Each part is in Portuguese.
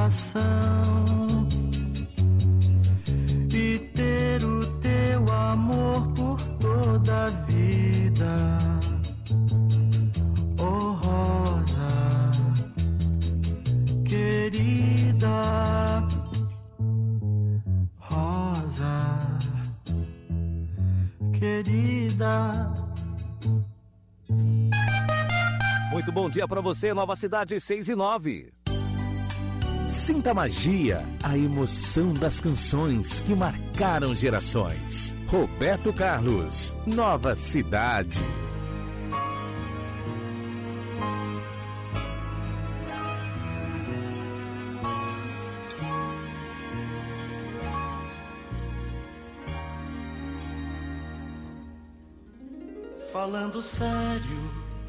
coração e ter o teu amor por toda a vida. Oh Rosa querida, Rosa querida. Muito bom dia para você, Nova Cidade 6:09. Sinta a magia, a emoção das canções que marcaram gerações. Roberto Carlos, Nova Cidade. Falando sério,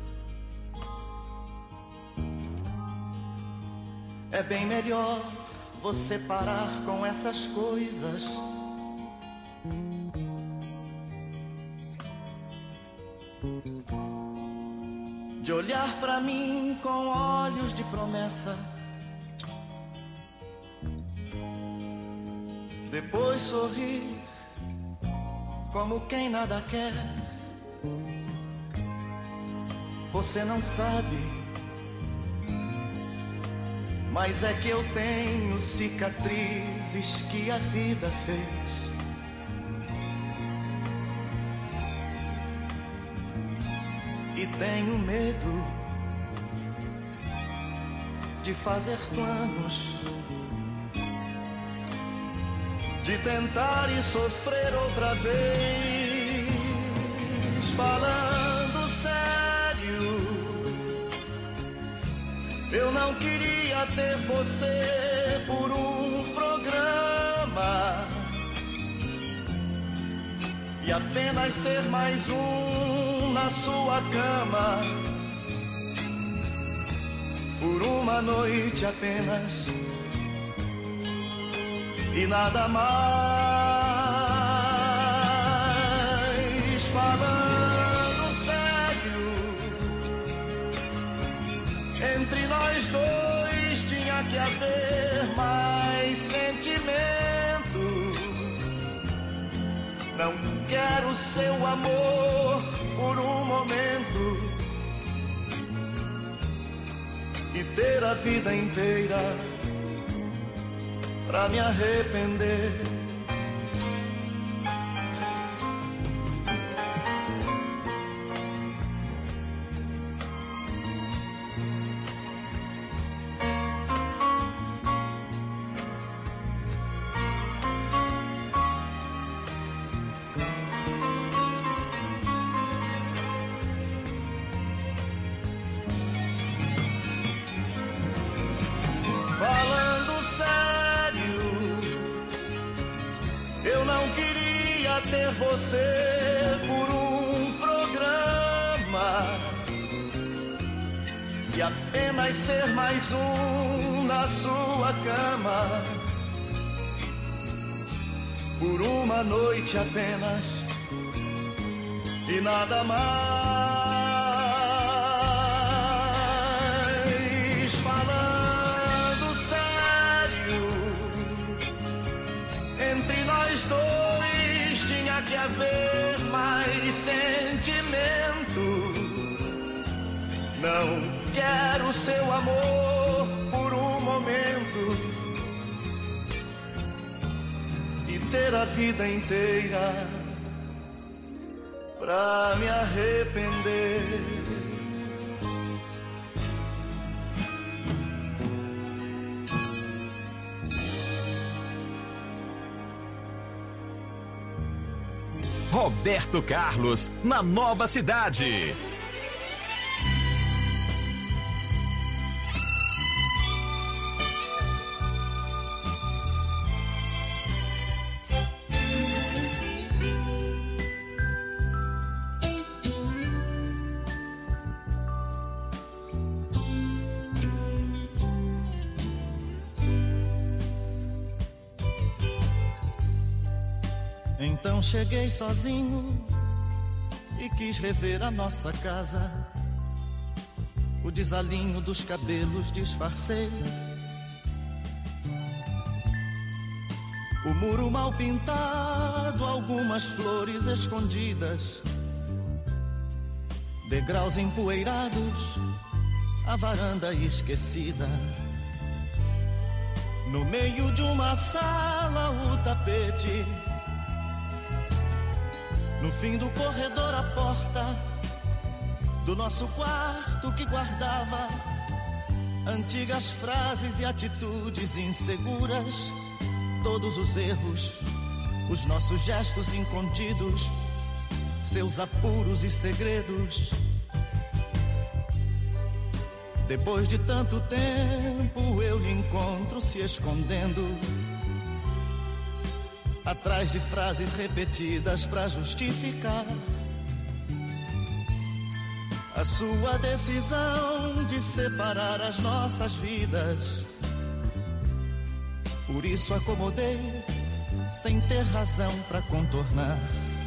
é bem melhor você parar com essas coisas. De olhar pra mim com olhos de promessa, depois sorrir como quem nada quer. Você não sabe, mas é que eu tenho cicatrizes que a vida fez. E tenho medo de fazer planos, de tentar e sofrer outra vez. Falando sério, eu não queria ter você por um programa e apenas ser mais um na sua cama, por uma noite apenas e nada mais. Falando sério, entre nós dois tinha que haver mais sentimento. Não quero seu amor por um momento e ter a vida inteira pra me arrepender. Falando sério, eu não queria ter você por um programa e apenas ser mais um na sua cama, por uma noite apenas e nada mais. Falando sério, entre nós dois tinha que haver mais sentimento. Não quero seu amor por um momento e ter a vida inteira pra me arrepender. Roberto Carlos, na Nova Cidade. Então cheguei sozinho e quis rever a nossa casa. O desalinho dos cabelos disfarcei O muro mal pintado, algumas flores escondidas, degraus empoeirados, a varanda esquecida. No meio de uma sala, o tapete. No fim do corredor, a porta do nosso quarto que guardava antigas frases e atitudes inseguras. Todos os erros, os nossos gestos incontidos, seus apuros e segredos. Depois de tanto tempo eu lhe encontro se escondendo atrás de frases repetidas pra justificar a sua decisão de separar as nossas vidas. Por isso acomodei, sem ter razão pra contornar.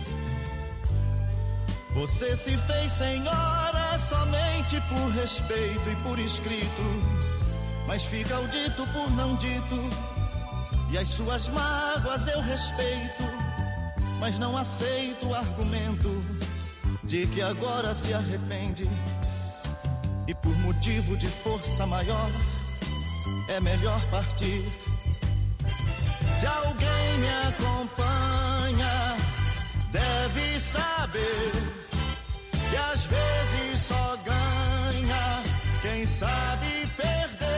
Você se fez senhora somente por respeito e por escrito, mas fica o dito por não dito, e as suas mágoas eu respeito, mas não aceito o argumento de que agora se arrepende, e por motivo de força maior é melhor partir. Se alguém me acompanha, deve saber que às vezes só ganha quem sabe perder.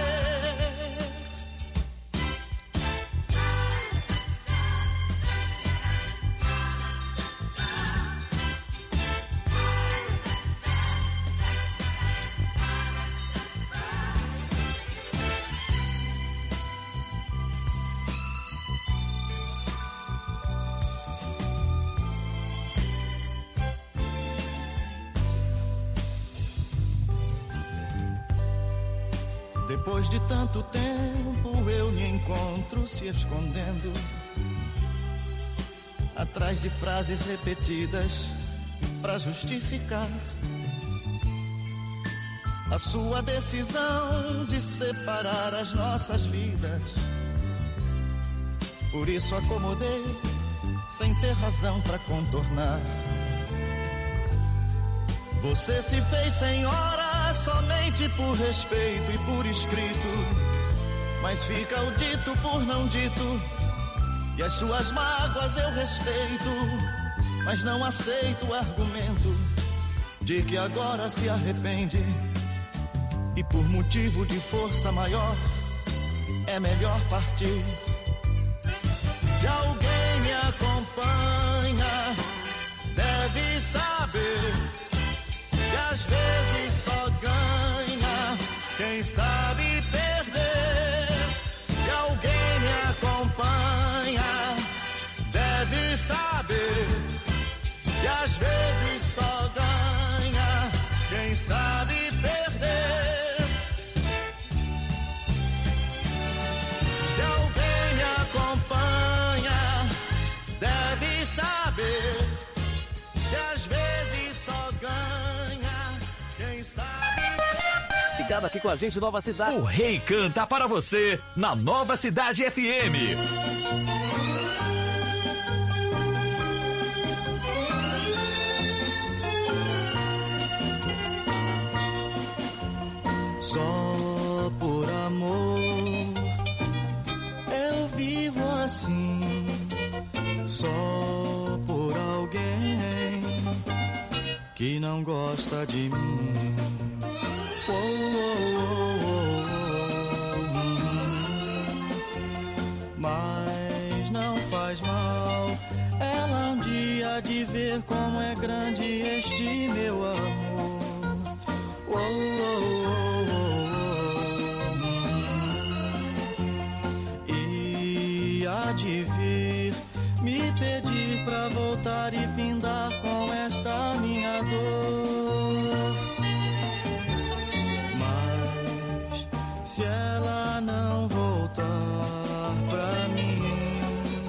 Depois de tanto tempo eu me encontro se escondendo atrás de frases repetidas pra justificar a sua decisão de separar as nossas vidas. Por isso acomodei, sem ter razão pra contornar. Você se fez senhora somente por respeito e por escrito, mas fica o dito por não dito, e as suas mágoas eu respeito, mas não aceito o argumento de que agora se arrepende, e por motivo de força maior é melhor partir. Se alguém me acompanha, deve saber que às vezes só ganha quem sabe perder. Se alguém me acompanha, deve saber que às vezes só ganha quem sabe perder. Se alguém me acompanha, deve saber que às vezes só ganha quem sabe. Ligado aqui com a gente, Nova Cidade. O Rei canta para você na Nova Cidade FM. Só por amor eu vivo assim, só por alguém que não gosta de mim. Oh, oh, oh, oh. Mas não faz mal ela um dia de ver como é grande este meu amor. Oh, oh, oh, oh. E há de vir me pedir pra voltar e findar com esta minha dor. Mas se ela não voltar pra mim,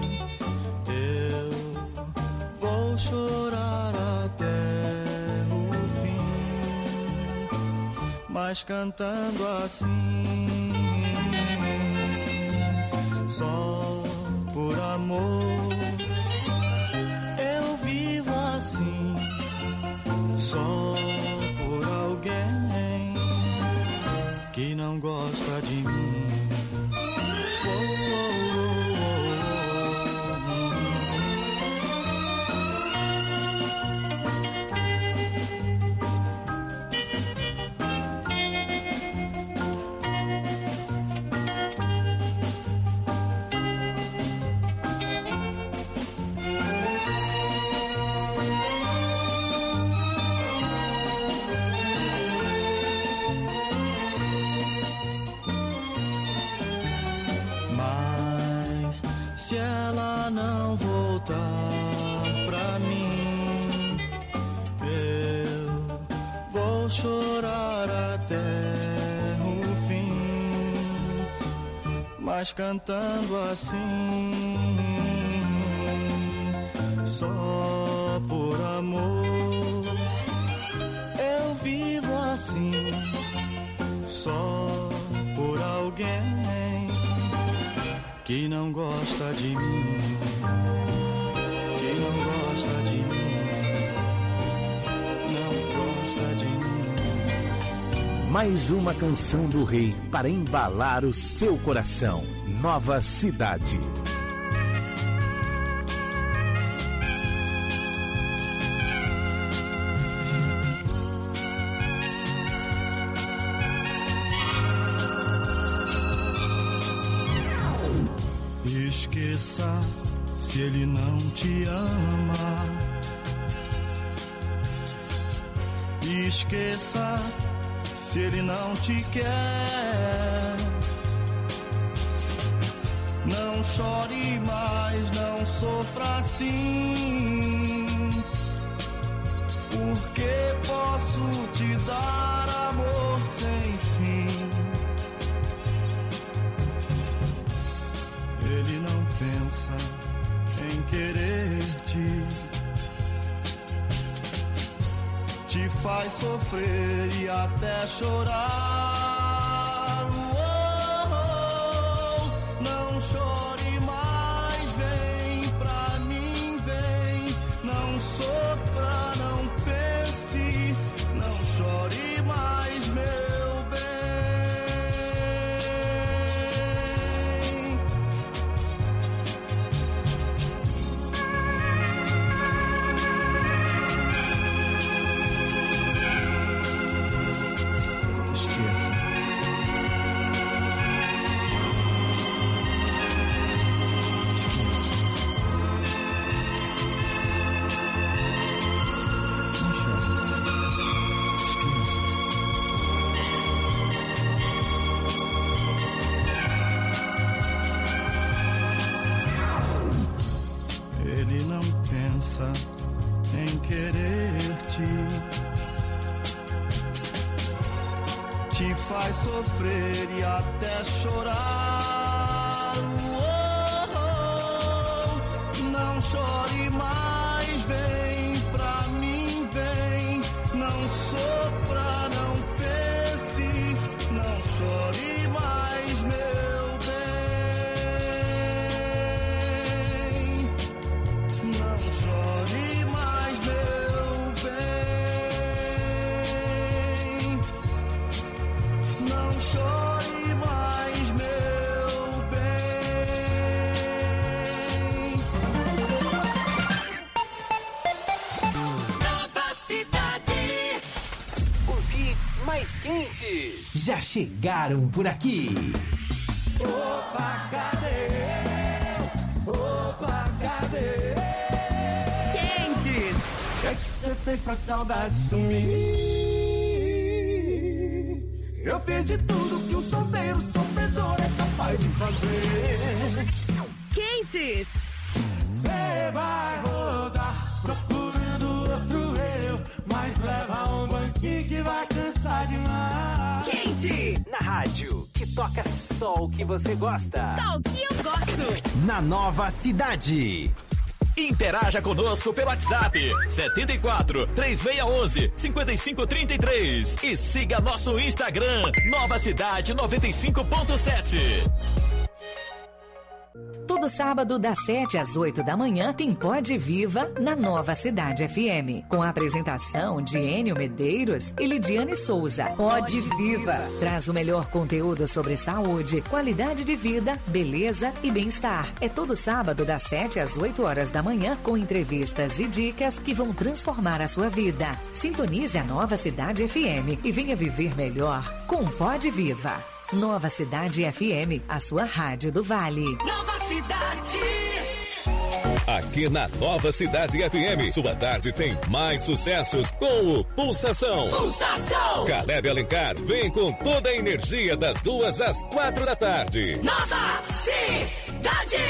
eu vou chorar até o fim, mas cantando assim, só por amor de mim. Se ela não voltar pra mim, eu vou chorar até o fim, mas cantando assim, só por amor. Eu vivo assim, só por alguém que não gosta de mim, que não gosta de mim, não gosta de mim. Mais uma canção do rei para embalar o seu coração. Nova Cidade. Esqueça se ele não te ama. Esqueça se ele não te quer. Não chore mais, não sofra assim, porque posso te dar amor sem fim. Ele não pensa em querer-te, te faz sofrer e até chorar. Não chore mais, vem pra mim, vem. Não sofra, não pense, não chore mais, meu bem. Esqueça. Não chore. Esqueça. Ele não pensa em querer-te, te faz sofrer e até chorar. Não chore mais, vem pra mim, vem. Não sofra, não pense, não chore mais, meu bem. Não chore mais, meu bem. Não chore mais, meu bem. Nova Cidade. Os hits mais quentes já chegaram por aqui. Opa, cadê? Opa, cadê? Quentes. O que é que você fez pra saudade sumir? Eu fiz de tudo que um solteiro sofredor é capaz de fazer. Quentes. Você vai rodar procurando outro eu, mas leva um banquinho que vai cansar demais. Quente. Na rádio que toca só o que você gosta. Só o que eu gosto. Na Nova Cidade. Interaja conosco pelo WhatsApp 74 3611 5533 e siga nosso Instagram Nova Cidade 95.7. Todo sábado, das 7 às 8 da manhã, tem Pode Viva na Nova Cidade FM. Com a apresentação de Enio Medeiros e Lidiane Souza. Pode Viva traz o melhor conteúdo sobre saúde, qualidade de vida, beleza e bem-estar. É todo sábado, das 7 às 8 horas da manhã, com entrevistas e dicas que vão transformar a sua vida. Sintonize a Nova Cidade FM e venha viver melhor com Pode Viva. Nova Cidade FM, a sua rádio do Vale. Nova Cidade. Aqui na Nova Cidade FM, sua tarde tem mais sucessos com o Pulsação. Pulsação. Caleb Alencar vem com toda a energia das 2 às 4 da tarde. Nova Cidade.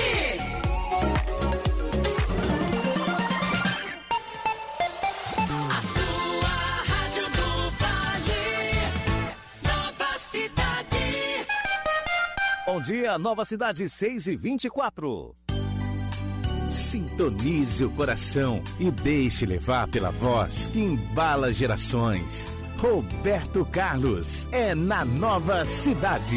Bom dia, Nova Cidade 6h24. Sintonize o coração e deixe levar pela voz que embala gerações. Roberto Carlos é na Nova Cidade.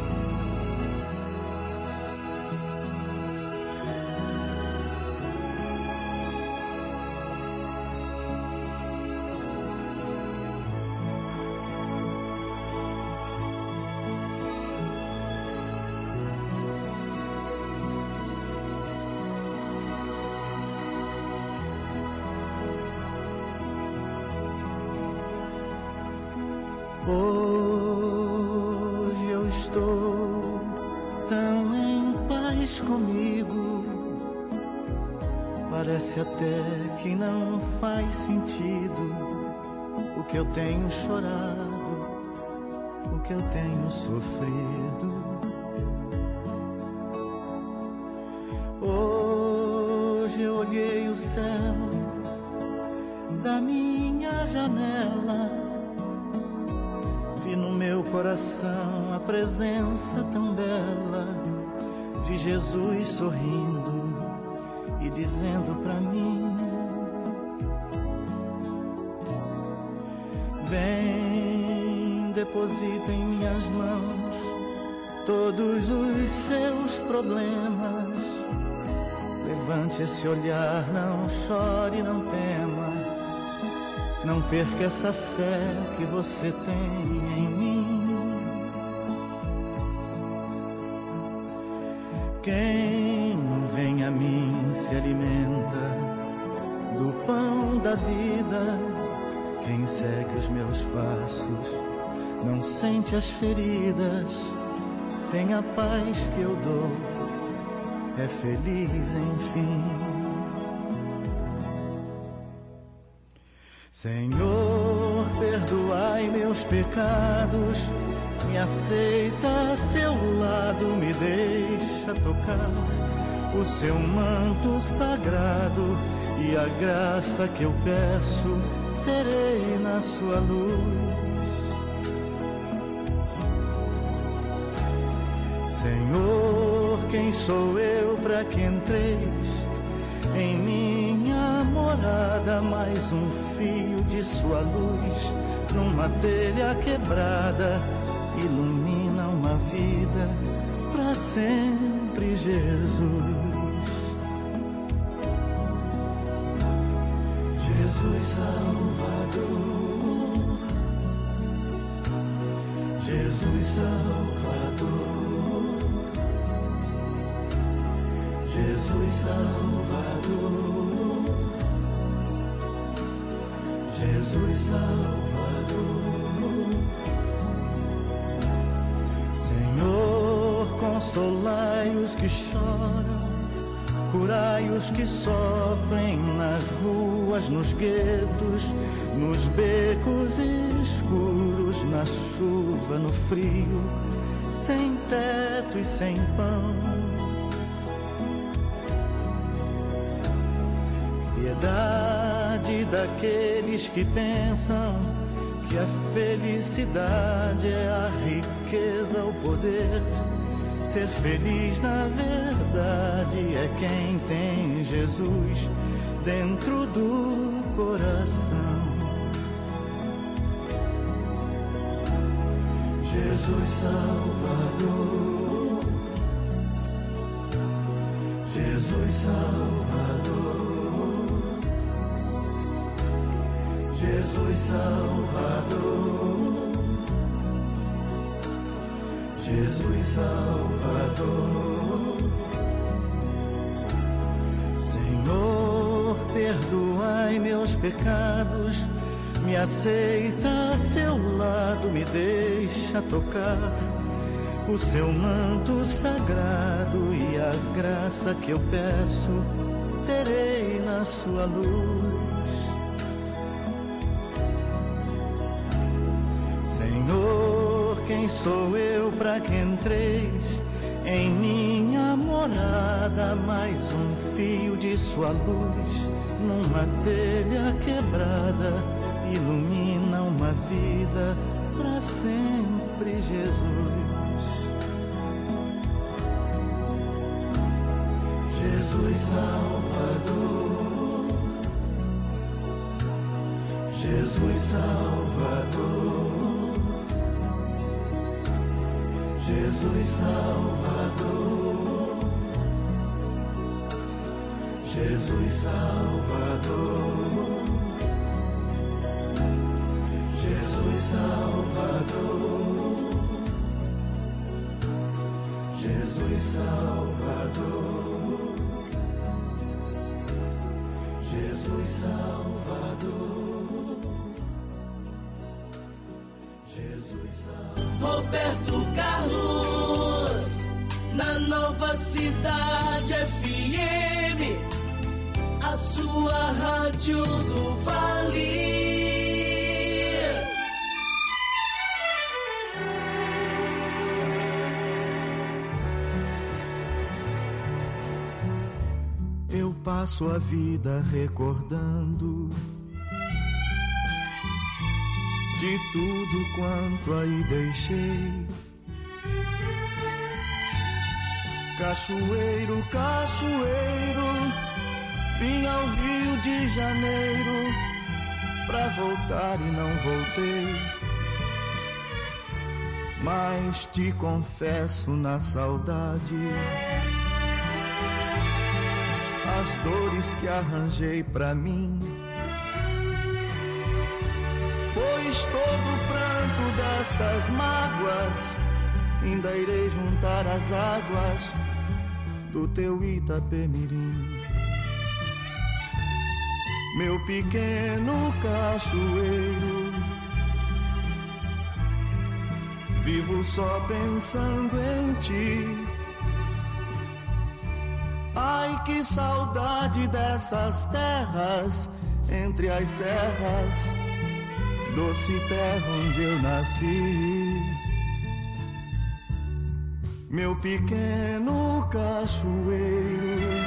Hoje eu estou tão em paz comigo, parece até que não faz sentido o que eu tenho chorado, o que eu tenho sofrido. Hoje eu olhei o céu da minha janela, vi no meu coração a presença tão bela de Jesus sorrindo e dizendo pra mim: vem, deposita em minhas mãos todos os seus problemas. Levante esse olhar, não chore, não tema. Não perca essa fé que você tem em mim. Quem vem a mim se alimenta do pão da vida. Quem segue os meus passos não sente as feridas. Tem a paz que eu dou, é feliz enfim. Senhor, perdoai meus pecados, me aceita a seu lado, me deixa tocar o seu manto sagrado, e a graça que eu peço terei na sua luz. Senhor, quem sou eu para que entreis em minha morada? Mais um fio de sua luz numa telha quebrada ilumina uma vida para sempre, Jesus. Jesus Salvador, Jesus Salvador, Jesus Salvador, Jesus Salvador. Senhor, consolai os que choram, curai os que sofrem nas ruas, nos guetos, nos becos escuros, na chuva, no frio, sem teto e sem pão. Piedade daqueles que pensam que a felicidade é a riqueza, o poder. Ser feliz na verdade é quem tem Jesus dentro do coração. Jesus Salvador, Salvador, Jesus Salvador, Jesus Salvador. Senhor, perdoai meus pecados, me aceita a seu lado, me deixa tocar o seu manto sagrado, e a graça que eu peço terei na sua luz. Senhor, quem sou eu para que entreis em minha morada? Mais um fio de sua luz numa telha quebrada ilumina uma vida para sempre, Jesus. Jesus Salvador, Jesus Salvador, Jesus Salvador, Jesus Salvador, Jesus Salvador, Jesus Salvador, Jesus Salvador, Jesus Salvador. Roberto Carlos, na Nova Cidade FM, a sua rádio do Vale. Eu passo a vida recordando de tudo quanto aí deixei. Cachoeiro, cachoeiro, vim ao Rio de Janeiro pra voltar e não voltei. Mas te confesso na saudade as dores que arranjei pra mim. Pois todo o pranto destas mágoas ainda irei juntar as águas do teu Itapemirim. Meu pequeno cachoeiro, vivo só pensando em ti. Ai, que saudade dessas terras entre as serras, doce terra onde eu nasci. Meu pequeno cachoeiro,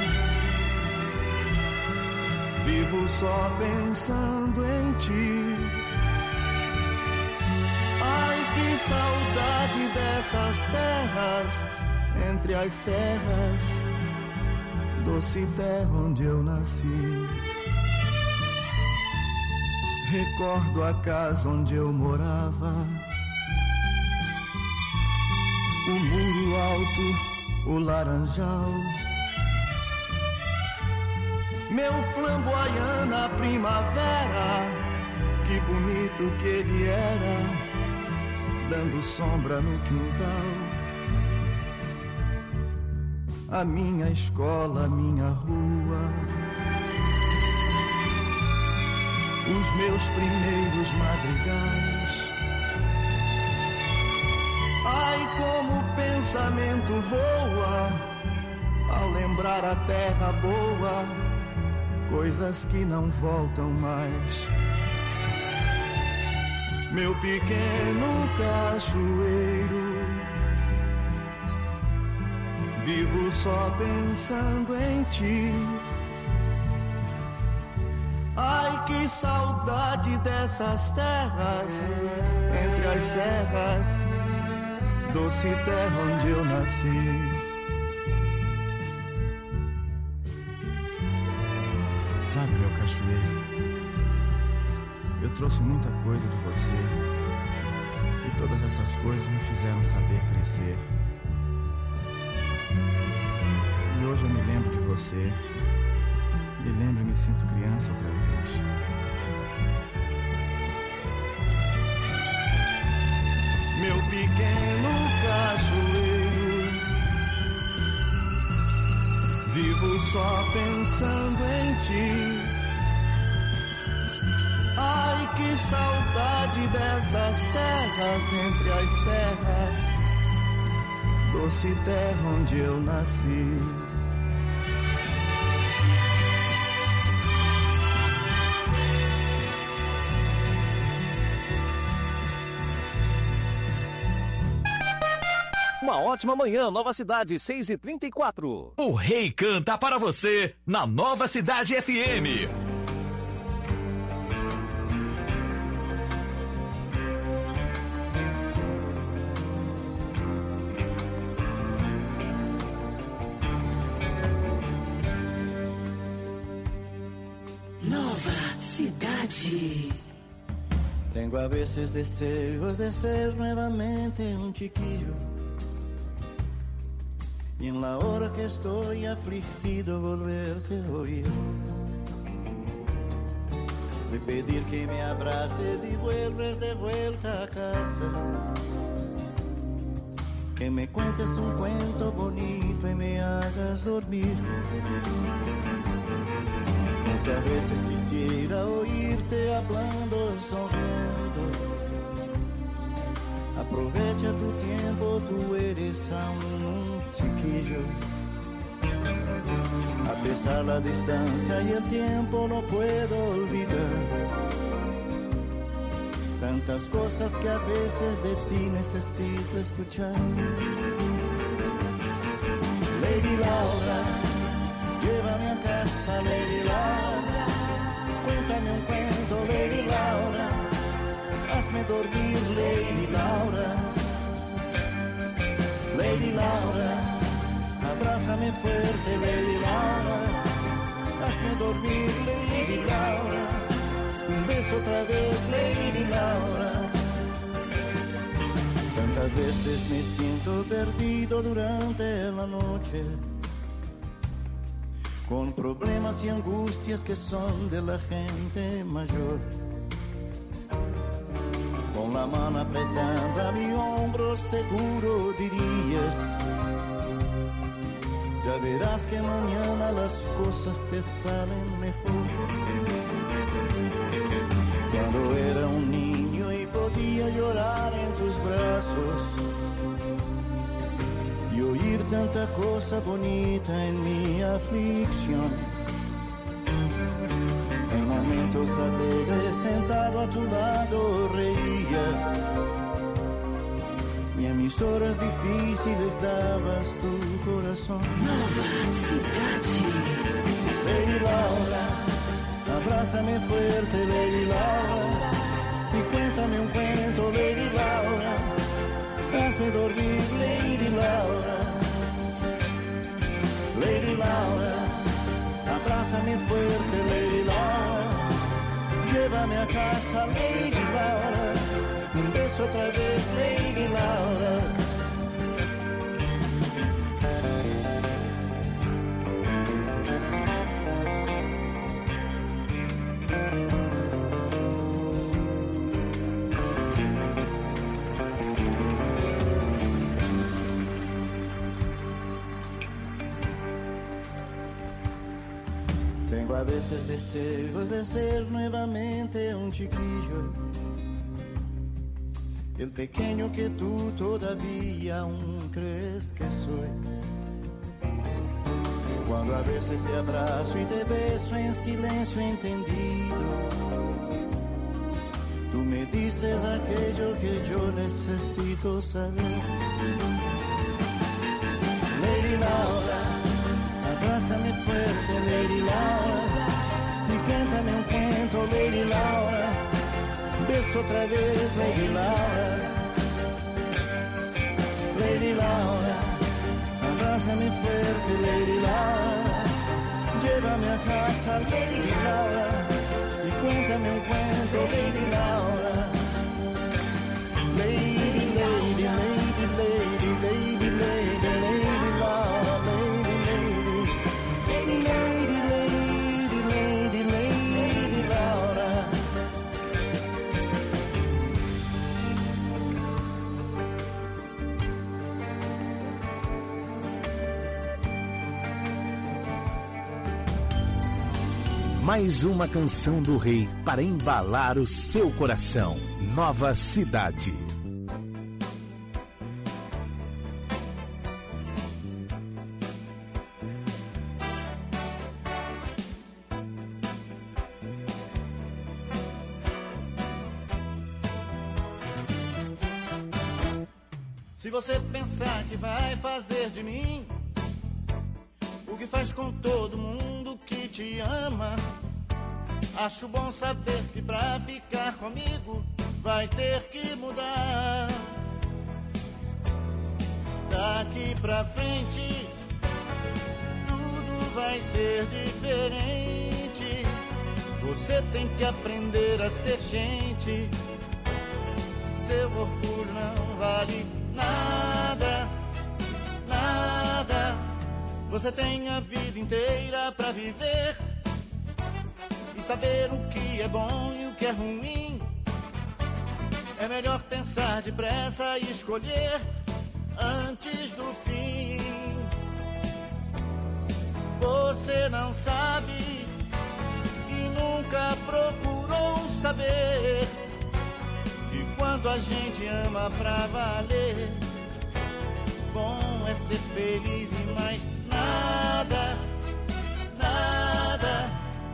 vivo só pensando em ti. Ai, que saudade dessas terras entre as serras, doce terra onde eu nasci. Recordo a casa onde eu morava, o muro alto, o laranjal, meu flamboyant na primavera, que bonito que ele era, dando sombra no quintal. A minha escola, a minha rua, os meus primeiros madrigais. Ai, como o pensamento voa ao lembrar a terra boa, coisas que não voltam mais. Meu pequeno cachoeiro, vivo só pensando em ti. Ai, que saudade dessas terras entre as serras, doce terra onde eu nasci. Sabe, meu cachoeiro, eu trouxe muita coisa de você, e todas essas coisas me fizeram saber crescer. E hoje eu me lembro de você você, me lembro e me sinto criança outra vez. Meu pequeno cajueiro, vivo só pensando em ti. Ai, que saudade dessas terras entre as serras, doce terra onde eu nasci. Uma ótima manhã, Nova Cidade, 6h34. O Rei canta para você na Nova Cidade FM. Nova Cidade. Tengo a veces deseos de ser nuevamente un chiquillo. Y en la hora que estoy afligido volverte a oír, de pedir que me abraces y vuelves de vuelta a casa, que me cuentes un cuento bonito y me hagas dormir. Muchas veces quisiera oírte hablando, sonriendo. Aprovecha tu tiempo, tú eres aún un chiquillo. A pesar la distancia y el tiempo no puedo olvidar tantas cosas que a veces de ti necesito escuchar. Lady Laura, llévame a casa, Lady Laura. Cuéntame un cuento, Lady Laura. Hazme dormir, Lady Laura. Lady Laura, abrázame fuerte, Lady Laura. Hazme dormir, Lady Laura. Un beso otra vez, Lady Laura. Tantas veces me siento perdido durante la noche, con problemas y angustias que son de la gente mayor. Con la mano apretando a mi hombro seguro dirías: ya verás que mañana las cosas te salen mejor. Cuando era un niño y podía llorar en tus brazos y oír tanta cosa bonita en mi aflicción. En momentos alegres sentado a tu lado reía, y en mis horas difíciles dabas tu corazón. Nova Cidade. Lady Laura, abrázame fuerte, Lady Laura, y cuéntame un cuento, Lady Laura. Hazme dormir, Lady Laura. Lady Laura, abrázame fuerte, Lady Laura. Llévame a casa, Lady Laura. Un beso otra vez, Lady Laura. Tengo a veces deseos de ser nuevamente un chiquillo, el pequeño que tú todavía aún crees que soy. Cuando a veces te abrazo y te beso en silencio entendido, tú me dices aquello que yo necesito saber. Lady Laura, abrázame fuerte, Lady Laura, y cuéntame un cuento, Lady Laura. Beso otra vez, Lady Laura. Lady Laura, abrázame fuerte, Lady Laura. Llévame a casa, Lady Laura, y cuéntame un cuento, Lady Laura. Lady, lady, lady, lady, lady, lady, lady Laura, lady, lady. Mais uma canção do rei para embalar o seu coração. Nova Cidade. Se você pensar que vai fazer de mim o que faz com todo mundo que te ama, acho bom saber que pra ficar comigo vai ter que mudar. Daqui pra frente tudo vai ser diferente. Você tem que aprender a ser gente. Seu orgulho não vale nada, nada. Você tem a vida inteira pra viver e saber o que é bom e o que é ruim. É melhor pensar depressa e escolher antes do fim. Você não sabe e nunca procurou saber que quando a gente ama pra valer, bom é ser feliz e mais nada, nada.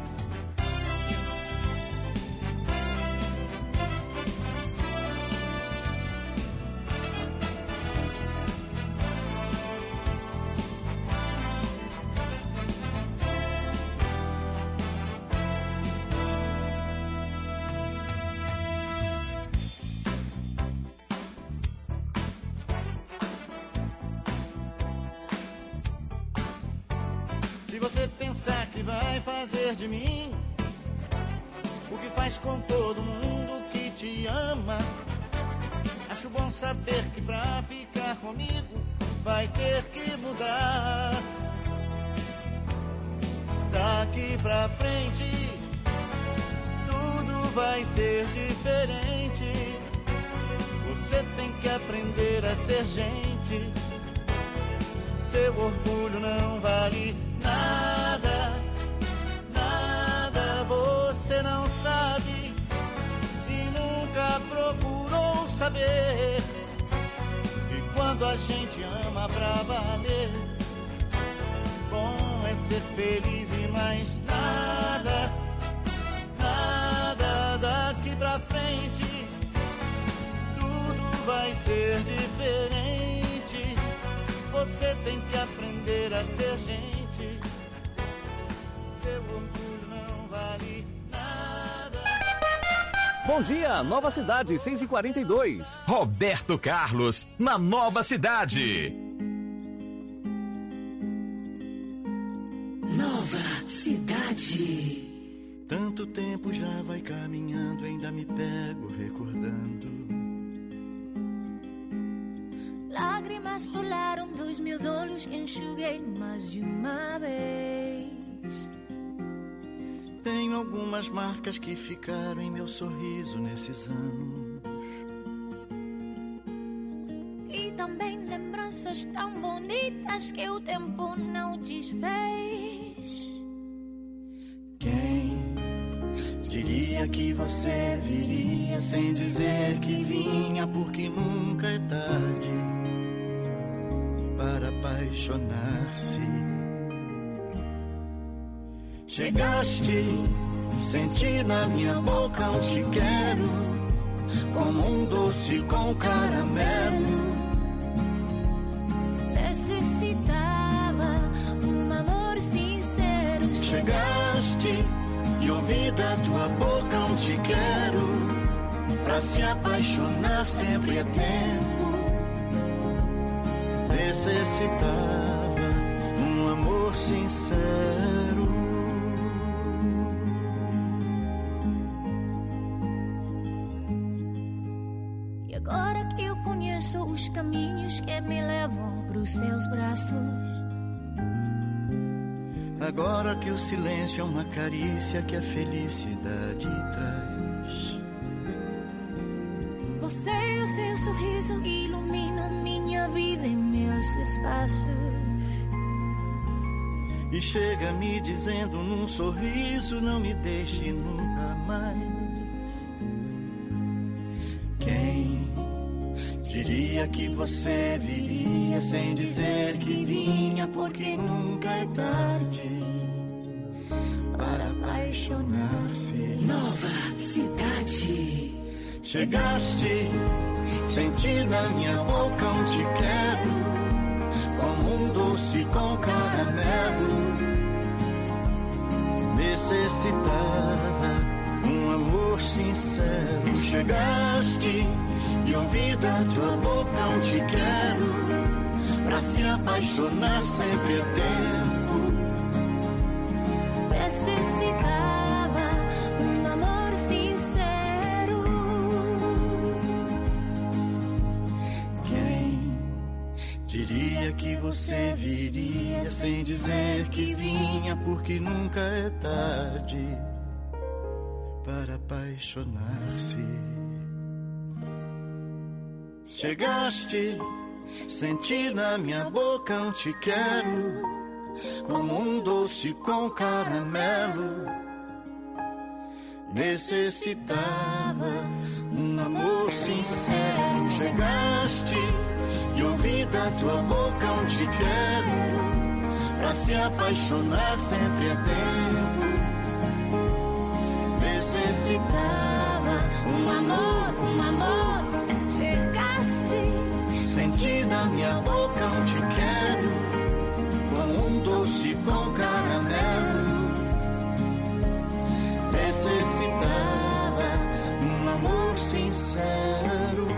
Se você pensar que vai fazer de mim o que faz com todo mundo que te ama, acho bom saber que pra ficar comigo vai ter que mudar. Daqui pra frente tudo vai ser diferente. Você tem que aprender a ser gente. Seu orgulho não vale nada, nada. Você não sabe e nunca procurou saber que quando a gente ama pra valer, bom é ser feliz e mais nada, nada. Daqui pra frente tudo vai ser diferente. Você tem que aprender a ser gente. Seu orgulho não vale nada. Bom dia, Nova Cidade, 6h42. Roberto Carlos, na Nova Cidade. Nova Cidade. Tanto tempo já vai caminhando, ainda me pego recordando. Lágrimas rolaram dos meus olhos, enxuguei mais de uma vez. Tenho algumas marcas que ficaram em meu sorriso nesses anos. E também lembranças tão bonitas que o tempo não desfez. Quem diria que você viria sem dizer que vinha, porque nunca é tarde para apaixonar-se. Chegaste, senti na minha boca um te quero, como um doce com caramelo. Necessitava um amor sincero. Chegaste e ouvi da tua boca um te quero, pra se apaixonar sempre é tempo. Necessitava um amor sincero. E agora que eu conheço os caminhos que me levam pros seus braços, agora que o silêncio é uma carícia que a felicidade traz, você e o seu sorriso iluminam minha vida e meus espaços. E chega me dizendo num sorriso, não me deixe nunca mais. Quem diria que você viria sem dizer que vinha, porque nunca é tarde para apaixonar-se. Nova cidade. Chegaste, senti na minha boca um te quero, como um doce com caramelo. Necessitava um amor sincero. Chegaste e ouvi da tua boca um te quero, pra se apaixonar sempre é tempo. Necessitava um amor sincero. Quem diria que você viria sem dizer que vinha, porque nunca é tarde para apaixonar-se. Chegaste, senti na minha boca um te quero, como um doce com caramelo. Necessitava um amor sincero. Chegaste e ouvi da tua boca um te quero, pra se apaixonar sempre é tempo. Necessitava um amor, um amor. Chegaste, senti na minha boca um te quero, com um doce com caramelo. Necessitava um amor sincero.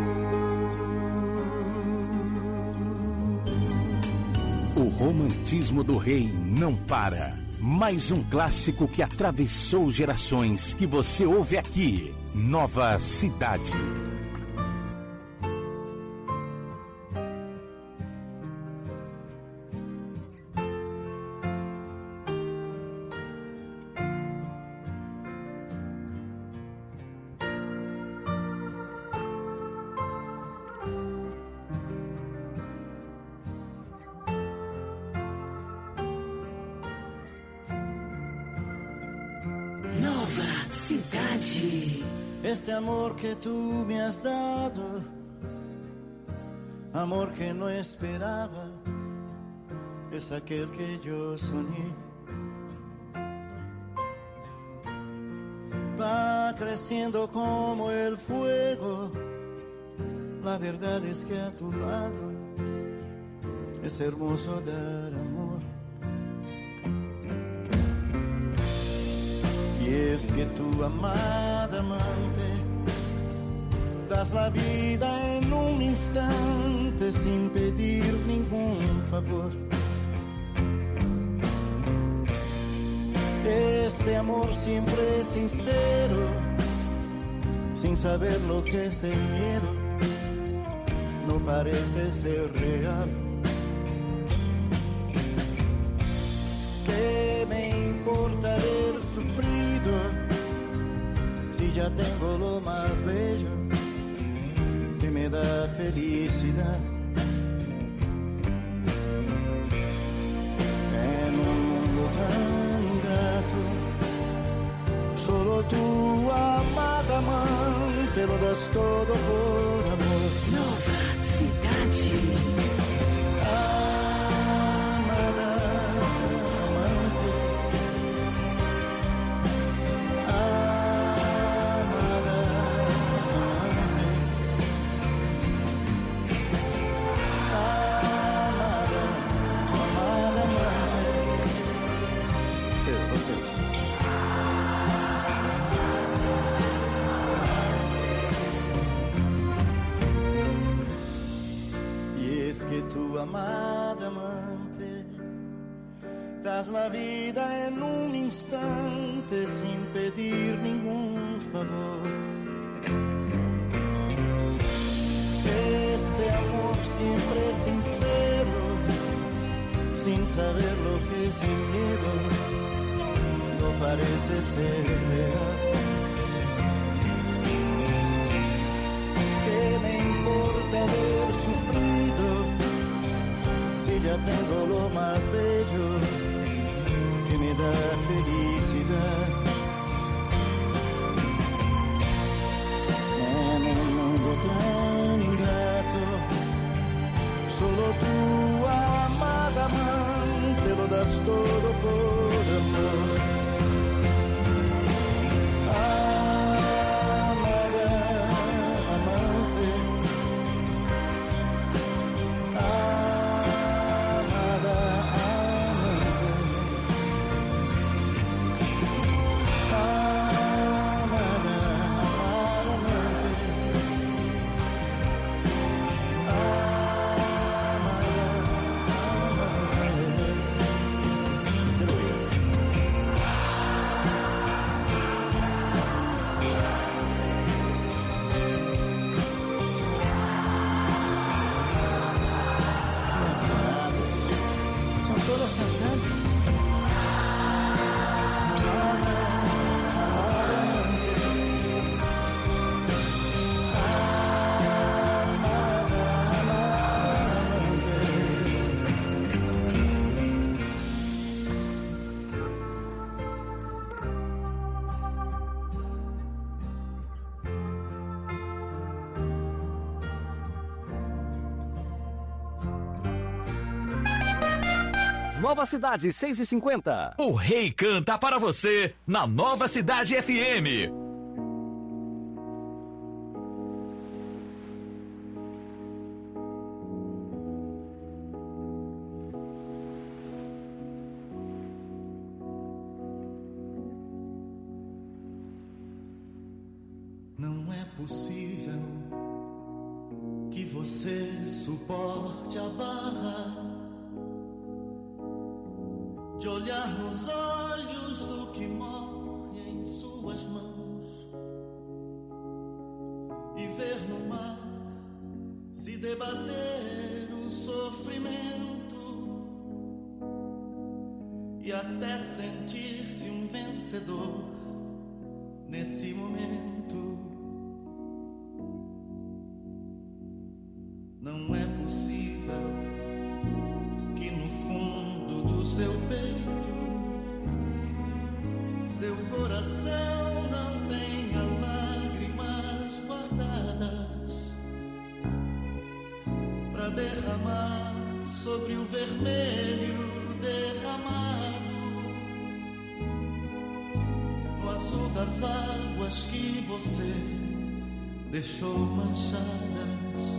O romantismo do rei não para. Mais um clássico que atravessou gerações que você ouve aqui. Nova Cidade. Nova Cidade. Este amor que tú me has dado, amor que no esperaba, es aquel que yo soñé. Va creciendo como el fuego, la verdad es que a tu lado es hermoso dar amor. Y es que tu amada amante das la vida en un instante sin pedir ningún favor. Este amor siempre es sincero, sin saber lo que es el miedo, no parece ser real. ¿Qué me importa haber sufrido si ya tengo lo más bello que me da felicidad? En un mundo tan ingrato, solo tu amada amante lo das todo por amor. Nova Cidade. Tu amada amante das la vida en un instante sin pedir ningún favor. Este amor siempre es sincero, sin saber lo que es el miedo, no parece ser real. ¿Qué me importa haber sufrido? Ya tengo lo más bello me dà felicidad. En un mundo tan ingrato, solo tú, amada amante, lo das todo por amor. Amada amante, amada amante, amada amante, son todos cantantes. Amada, amada amante, amada, Nova Cidade 6h50. O Rei canta para você na Nova Cidade FM. Não é possível que você suporte a barra de olhar nos olhos do que morre em suas mãos e ver no mar se debater o sofrimento e até sentir-se um vencedor nesse momento. Não é possível que no fundo do seu peito seu coração não tenha lágrimas guardadas pra derramar sobre o vermelho derramado no azul das águas que você deixou manchadas.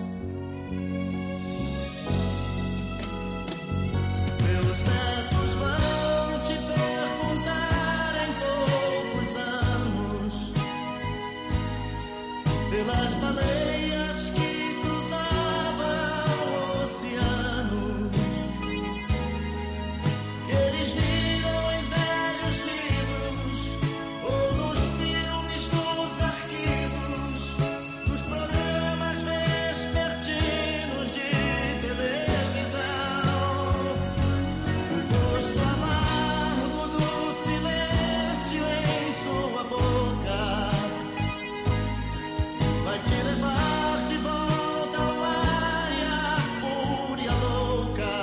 Seus netos vão te perguntar em poucos anos pelas baleias que cruzavam oceanos, que eles viram em velhos livros ou nos filmes dos arquivos, dos programas vespertinos de televisão. O gosto amargo do silêncio em sua boca vai te levar de volta ao mar e à fúria louca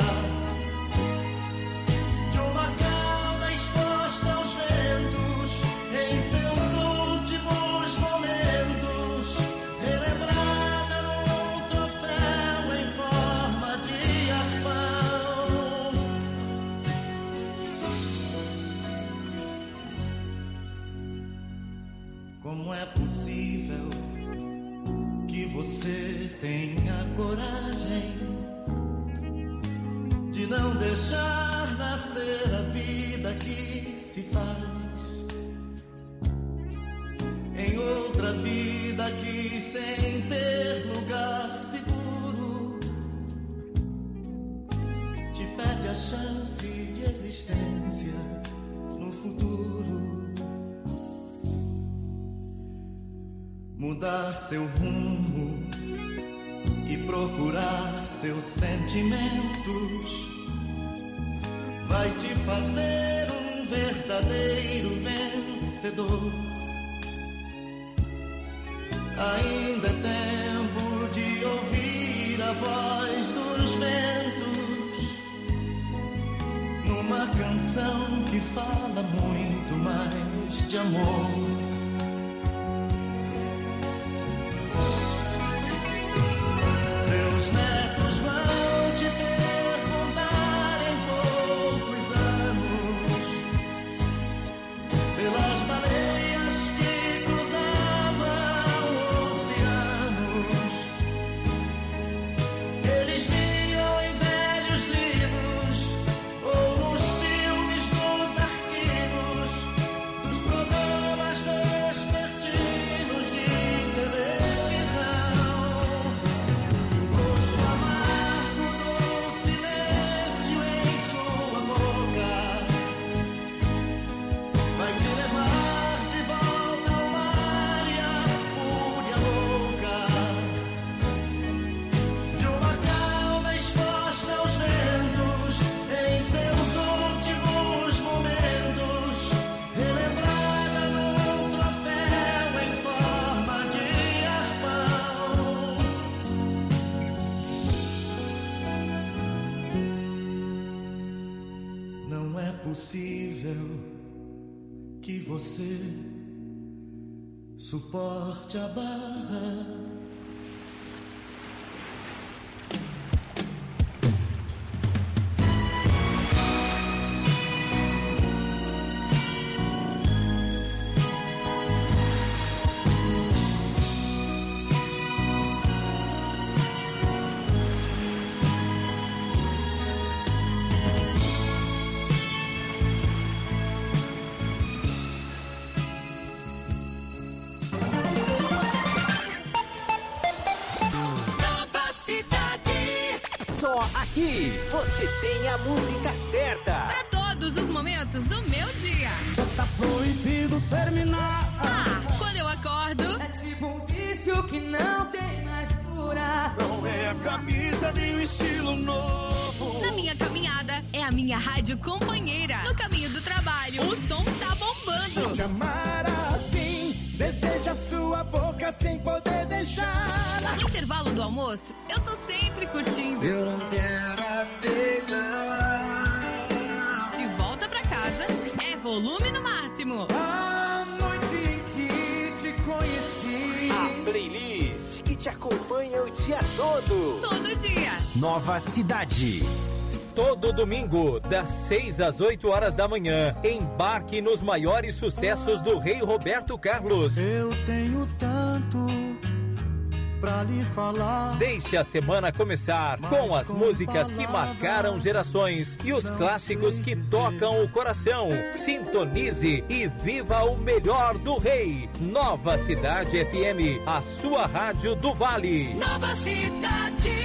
de uma cauda exposta aos ventos em seus últimos momentos, relembrada num troféu em forma de arpão. Como é possível que você tenha coragem de não deixar nascer a vida que se faz em outra vida que, sem ter lugar seguro, te pede a chance de existência no futuro? Mudar seu rumo e procurar seus sentimentos vai te fazer um verdadeiro vencedor. Ainda é tempo de ouvir a voz dos ventos numa canção que fala muito mais de amor. Seus netos vão te perguntar em poucos anos pelas baleias que cruzavam oceanos. Eles viam em velhos livros ou nos filmes dos arquivos dos programas vespertinos de televisão. O gosto amargo do silêncio em sua boca vai te levar de volta ao mar e à fúria louca de uma cauda exposta aos ventos em seus últimos momentos, relembrada num troféu em forma de arpão. Não é possível que você suporte a barra. Nova Cidade. Só aqui você tem a música certa. Para todos os momentos do meu dia. Já tá proibido terminar. Quando eu acordo, É tipo um vício que não tem mais cura. Não é a camisa nem o estilo novo. na minha caminhada, é a minha rádio companheira. No caminho do trabalho, o som tá bombando. Te amar assim, deseja sua boca sem poder deixar. No intervalo do almoço, eu tô sempre curtindo. Eu não quero aceitar. De volta pra casa, é volume no máximo. A noite em que te conheci. A playlist que te acompanha o dia todo. Todo dia. Nova Cidade. Todo domingo, das 6 às 8 horas da manhã, embarque nos maiores sucessos do Rei Roberto Carlos. Eu tenho tanto pra lhe falar. Deixe a semana começar com as músicas que marcaram gerações e os clássicos que tocam o coração. Sintonize e viva o melhor do Rei. Nova Cidade FM, a sua rádio do Vale. Nova Cidade.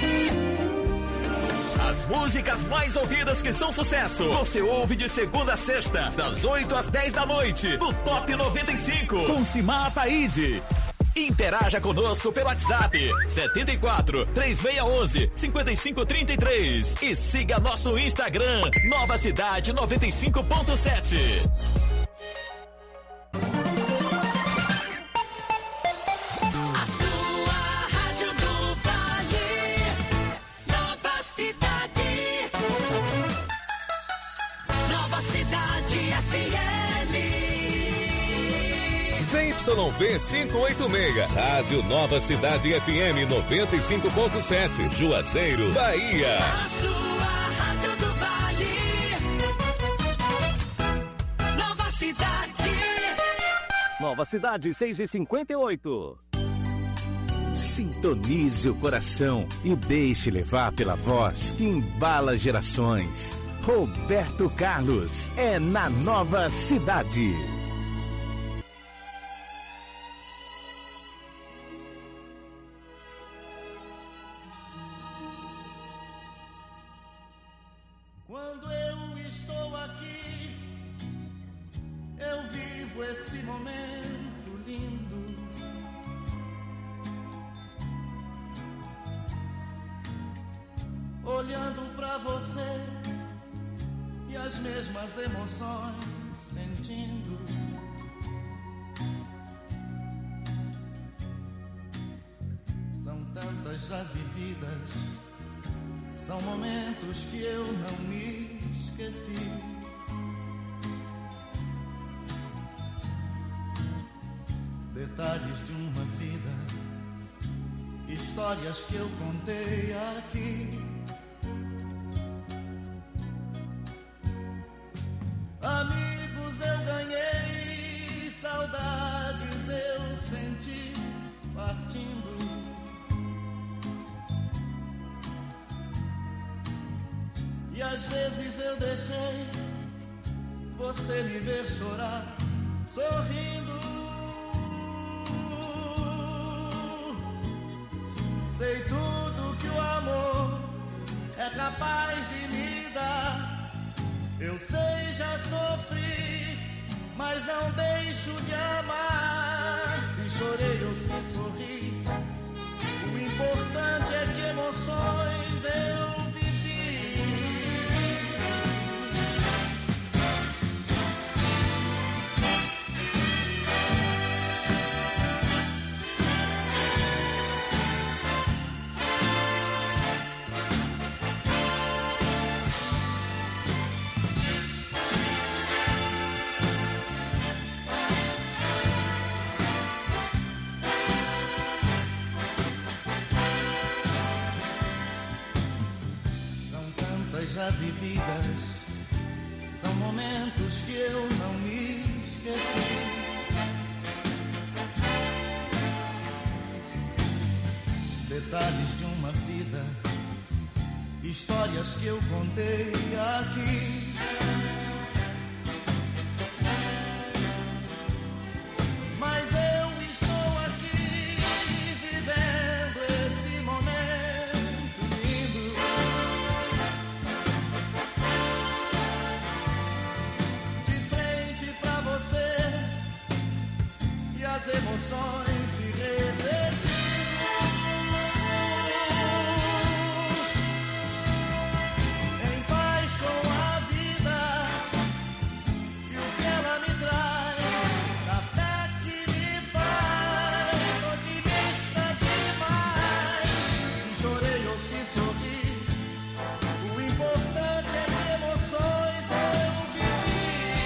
As músicas mais ouvidas que são sucesso, você ouve de segunda a sexta, das 8 às 10 da noite, no Top 95, com Simar Ataíde. Interaja conosco pelo WhatsApp 74 3611 5533 e siga nosso Instagram, Nova Cidade 95.7. A sua rádio do Vale. Nova Cidade. Nova Cidade FM. ZYV 586, Rádio Nova Cidade FM 95.7, Juazeiro, Bahia. A sua rádio do Vale. Nova Cidade. Nova Cidade 6h58. Sintonize o coração e deixe levar pela voz que embala gerações. Roberto Carlos é na Nova Cidade. Quando eu estou aqui, eu vivo esse momento lindo. Olhando pra você e as mesmas emoções sentindo. São tantas já vividas, são momentos que eu não me esqueci. detalhes de uma vida, histórias que eu contei aqui. Amigos eu ganhei, saudades eu senti partindo. E às vezes eu deixei você me ver chorar, sorrindo. Sei tudo que o amor é capaz de me dar. Eu sei, já sofri, mas não deixo de amar. Se chorei ou se sorri, o importante é que emoções eu vivi. Já vividas, são momentos que eu não me esqueci. Detalhes de uma vida, histórias que eu contei aqui. Mas eu estou aqui vivendo esse momento lindo. E as emoções se revertindo. Em paz com a vida e o que ela me traz, da fé que me faz otimista demais. Se chorei ou se sorri, o importante é que emoções eu vivi.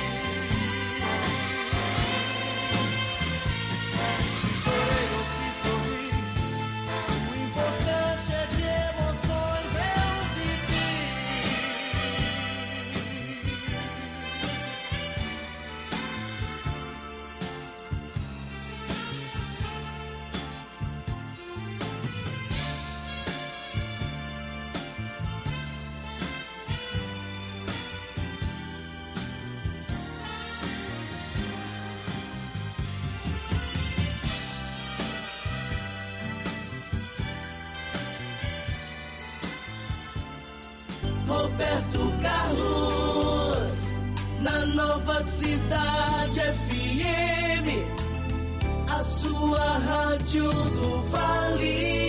Roberto Carlos, na Nova Cidade FM, a sua rádio do Vale.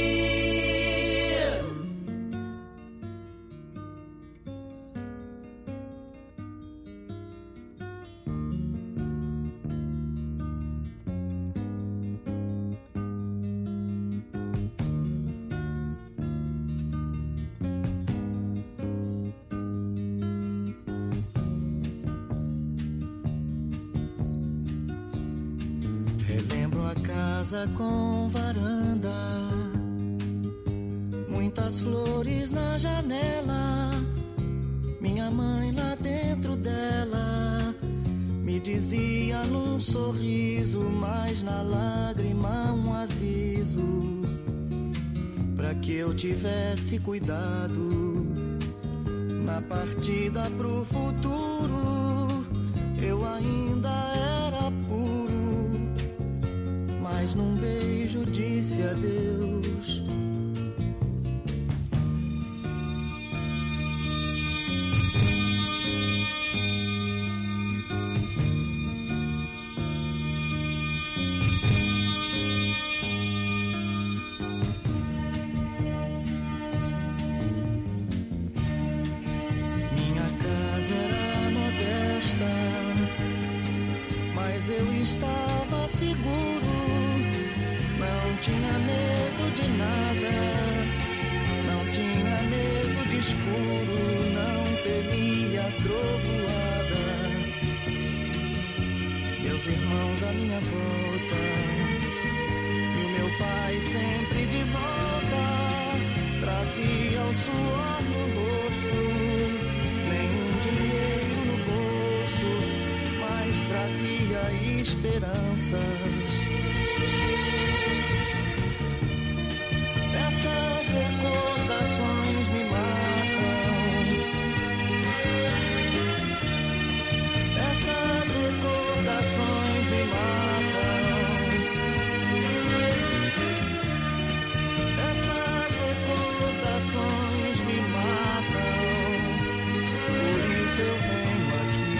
Casa com varanda, muitas flores na janela. Minha mãe lá dentro dela me dizia num sorriso, mas na lágrima um aviso, pra que eu tivesse cuidado na partida pro futuro. Eu ainda era puro, mas num beijo disse adeus. Minha casa era modesta, mas eu estava seguro. Não tinha medo de nada, não tinha medo de escuro, não temia trovoada. Meus irmãos à minha volta mas sempre de volta. Trazia o suor no rosto, nenhum dinheiro no bolso, mas trazia esperanças. Essas recordações me matam. Essas recordações me matam. Essas recordações me matam. Por isso eu venho aqui.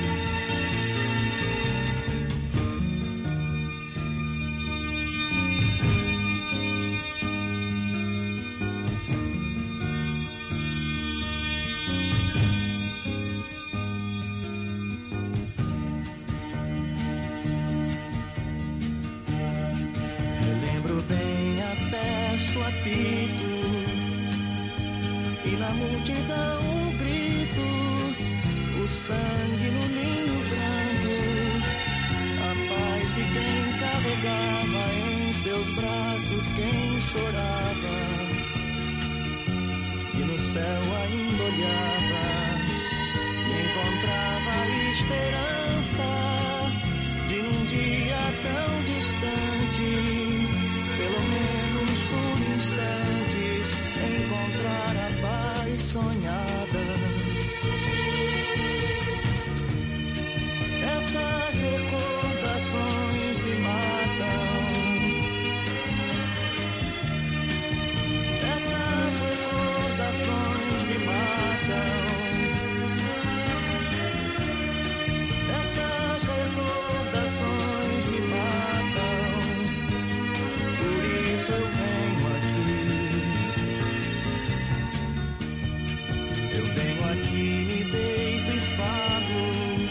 Relembro bem a festa, o apito, e na multidão um grito, o sangue no ninho branco, a paz de quem carregava em seus braços quem chorava, e no céu ainda olhava e encontrava esperança de num dia tão distante, pelo menos por instantes, encontrar a paz sonhada. Essas recordações me matam. Essas recordações me matam. Essas recordações me matam. Por isso eu venho aqui. Eu venho aqui, me deito e falo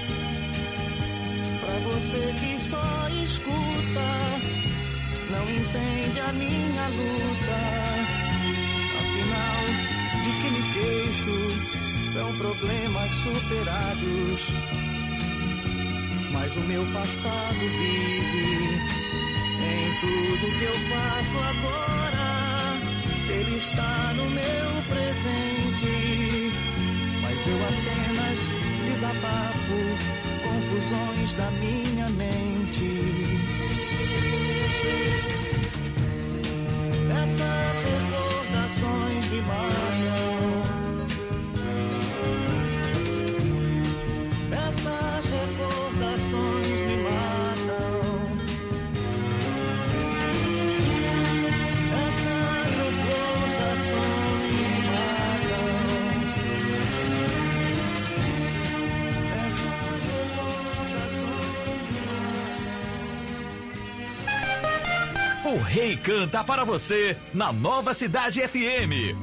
pra você que só escuta, não entende a minha luta. Afinal, de que me queixo? São problemas superados, mas o meu passado vive em tudo que eu faço agora. Ele está no meu presente, mas eu apenas desabafo confusões da minha mente. Essas recordações me matam. Essas recordações me matam. Essas recordações me matam. Essas recordações me matam. O Rei canta para você na Nova Cidade FM.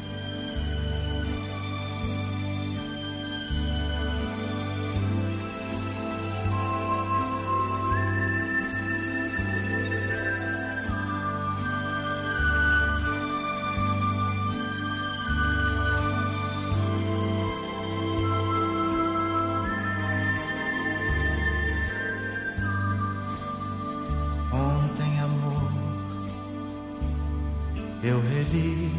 Ontem, amor, eu reli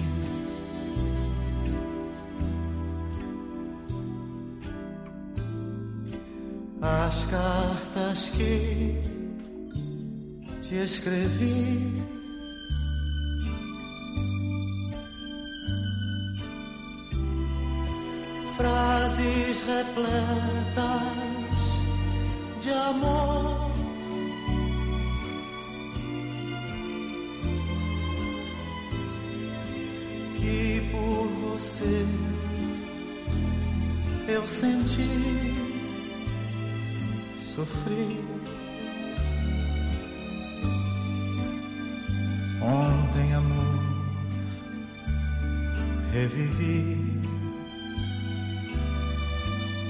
as cartas que te escrevi. Frases repletas de amor. Que por você eu senti, sofri. Ontem, amor, revivi.